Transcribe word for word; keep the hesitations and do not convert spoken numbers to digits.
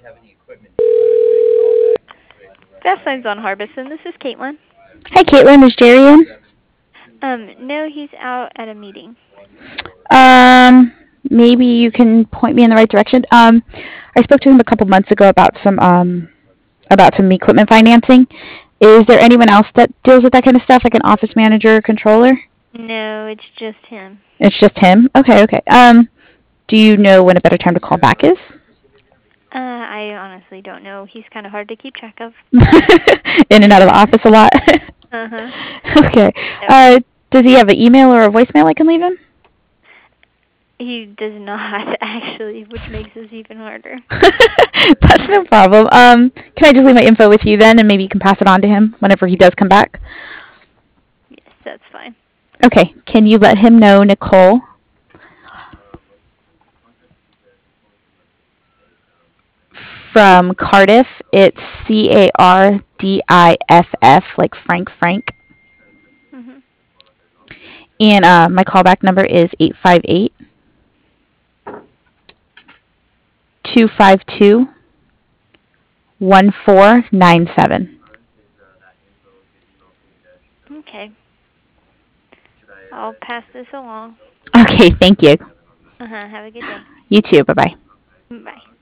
Fast on Harbison. This is Caitlin. Hi, Caitlin. Is Jerry in? Um, no, he's out at a meeting. Um, maybe you can point me in the right direction. Um, I spoke to him a couple months ago about some um about some equipment financing. Is there anyone else that deals with that kind of stuff, like an office manager or controller? No, it's just him. It's just him. Okay, okay. Um, do you know when a better time to call back is? Uh, I honestly don't know. He's kind of hard to keep track of. In and out of the office a lot. Uh huh. Okay. Yep. Uh, does he have an email or a voicemail I can leave him? He does not actually, which makes this even harder. That's no problem. Um, can I just leave my info with you then, and maybe you can pass it on to him whenever he does come back? Yes, that's fine. Okay. Can you let him know, Nicole? From Cardiff, it's C A R D I F F, like Frank Frank. Mhm. And uh, my callback number is eight five eight, two five two, one four nine seven. Okay. I'll pass this along. Okay, thank you. Uh huh. Have a good day. You too. Bye bye. Bye.